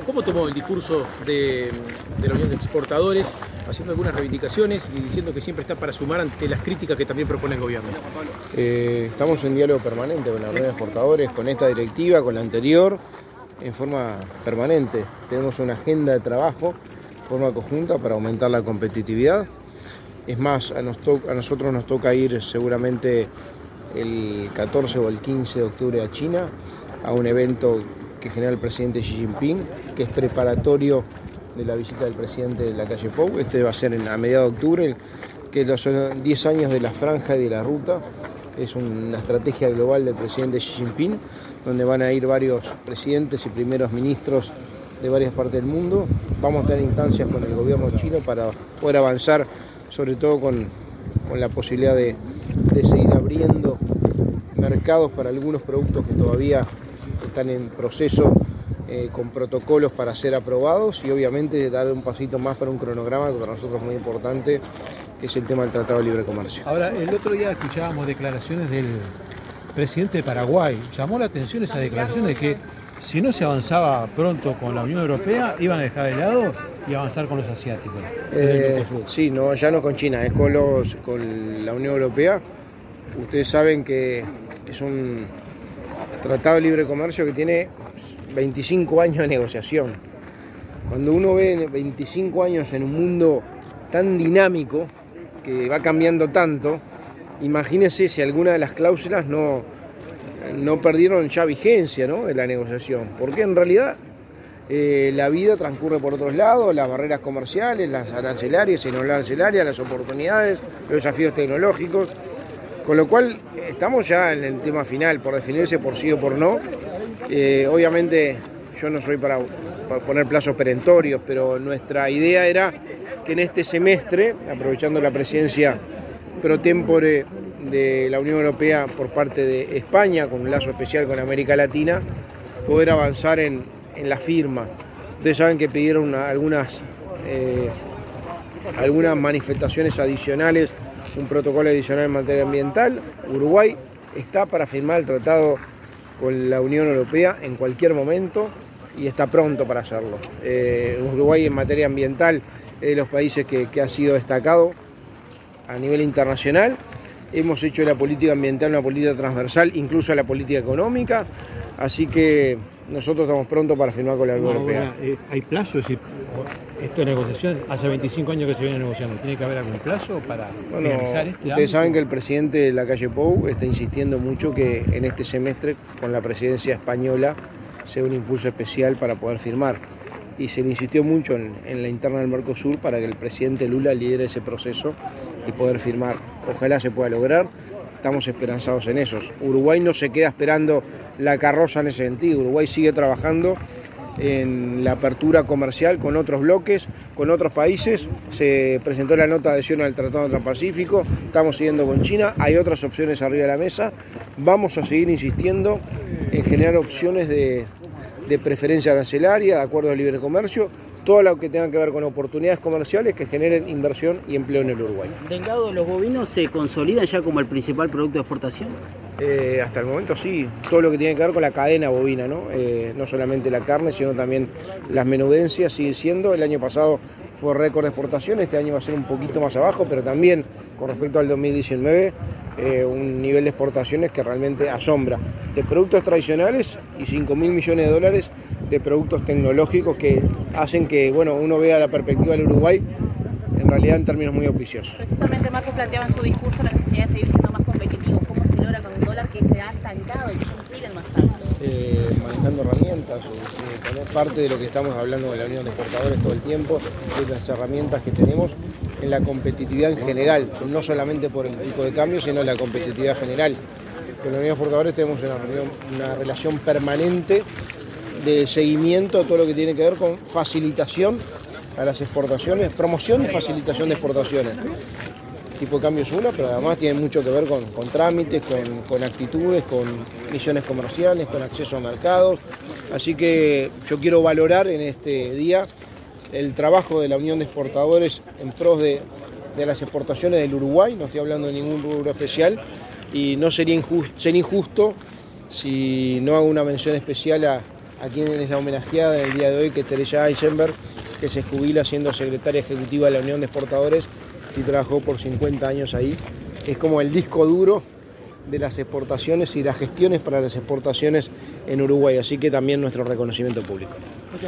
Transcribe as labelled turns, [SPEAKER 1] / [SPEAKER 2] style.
[SPEAKER 1] ¿Cómo tomó el discurso de la Unión de Exportadores, haciendo algunas reivindicaciones y diciendo que siempre está para sumar ante las críticas que también propone el gobierno?
[SPEAKER 2] Estamos en diálogo permanente con la Unión de Exportadores, con esta directiva, con la anterior, en forma permanente. Tenemos una agenda de trabajo de forma conjunta para aumentar la competitividad. Es más, a nosotros nos toca ir seguramente el 14 o el 15 de octubre a China, a un evento que genera el presidente Xi Jinping, que es preparatorio de la visita del presidente de la calle Pou. Este va a ser a mediados de octubre, que son 10 años de la franja y de la ruta. Es una estrategia global del presidente Xi Jinping, donde van a ir varios presidentes y primeros ministros de varias partes del mundo. Vamos a tener instancias con el gobierno chino para poder avanzar, sobre todo con la posibilidad de seguir abriendo mercados para algunos productos que todavía están en proceso, con protocolos para ser aprobados, y obviamente dar un pasito más para un cronograma que para nosotros es muy importante, que es el tema del Tratado de Libre Comercio.
[SPEAKER 3] Ahora, el otro día escuchábamos declaraciones del presidente de Paraguay. Llamó la atención esa declaración de que si no se avanzaba pronto con la Unión Europea, iban a dejar de lado y avanzar con los asiáticos.
[SPEAKER 2] Sí, no, ya no con China, es con la Unión Europea. Ustedes saben que es un Tratado de Libre Comercio que tiene 25 años de negociación. Cuando uno ve 25 años en un mundo tan dinámico, que va cambiando tanto, imagínense si alguna de las cláusulas no perdieron ya vigencia, ¿no?, de la negociación. Porque en realidad la vida transcurre por otros lados, las barreras comerciales, las arancelarias y no arancelarias, las oportunidades, los desafíos tecnológicos. Con lo cual estamos ya en el tema final, por definirse por sí o por no. Obviamente yo no soy para poner plazos perentorios, pero nuestra idea era que en este semestre, aprovechando la presidencia pro tempore de la Unión Europea por parte de España, con un lazo especial con América Latina, poder avanzar en la firma. Ustedes saben que pidieron algunas manifestaciones adicionales, un protocolo adicional en materia ambiental. Uruguay está para firmar el tratado con la Unión Europea en cualquier momento y está pronto para hacerlo. Uruguay en materia ambiental es de los países que ha sido destacado a nivel internacional. Hemos hecho de la política ambiental una política transversal, incluso a la política económica, así que nosotros estamos prontos para firmar con la Unión Europea.
[SPEAKER 3] ¿Hay plazo? Es decir, esto de negociación, hace 25 años que se viene negociando, ¿tiene que haber algún plazo para finalizar este
[SPEAKER 2] Ustedes saben que el presidente de la calle Pou está insistiendo mucho que en este semestre, con la presidencia española, sea un impulso especial para poder firmar. Y se le insistió mucho en la interna del Mercosur para que el presidente Lula lidere ese proceso y poder firmar. Ojalá se pueda lograr, estamos esperanzados en eso. Uruguay no se queda esperando la carroza en ese sentido, Uruguay sigue trabajando en la apertura comercial con otros bloques, con otros países. Se presentó la nota de adhesión al Tratado Transpacífico, estamos siguiendo con China, hay otras opciones arriba de la mesa. Vamos a seguir insistiendo en generar opciones de preferencia arancelaria, de acuerdo al libre comercio, todo lo que tenga que ver con oportunidades comerciales que generen inversión y empleo en el Uruguay.
[SPEAKER 4] Delgado, ¿los bovinos se consolidan ya como el principal producto de exportación?
[SPEAKER 2] Hasta el momento sí, todo lo que tiene que ver con la cadena bovina, ¿no? No solamente la carne, sino también las menudencias sigue siendo. El año pasado fue récord de exportación, este año va a ser un poquito más abajo, pero también con respecto al 2019, un nivel de exportaciones que realmente asombra. De productos tradicionales y 5.000 millones de dólares de productos tecnológicos que hacen que uno vea la perspectiva del Uruguay en realidad en términos muy auspiciosos.
[SPEAKER 5] Precisamente Marcos planteaba en su discurso la necesidad de seguir siendo más competitivos. ¿Cómo se logra con un dólar que se ha estancado y que ya no quiere el más alto?
[SPEAKER 2] Manejando herramientas, poner parte de lo que estamos hablando con la Unión de Exportadores todo el tiempo, de las herramientas que tenemos en la competitividad en general, no solamente por el tipo de cambio, sino en la competitividad general. Con la Unión de Exportadores tenemos una relación permanente de seguimiento a todo lo que tiene que ver con facilitación a las exportaciones, promoción y facilitación de exportaciones. El tipo de cambio es uno, pero además tiene mucho que ver con trámites, con actitudes, con misiones comerciales, con acceso a mercados. Así que yo quiero valorar en este día el trabajo de la Unión de Exportadores en pros de las exportaciones del Uruguay, no estoy hablando de ningún rubro especial, y no sería injusto si no hago una mención especial a a quien es la homenajeada en el día de hoy, que es Teresa Eisenberg, que se jubila siendo secretaria ejecutiva de la Unión de Exportadores y trabajó por 50 años ahí. Es como el disco duro de las exportaciones y las gestiones para las exportaciones en Uruguay, así que también nuestro reconocimiento público.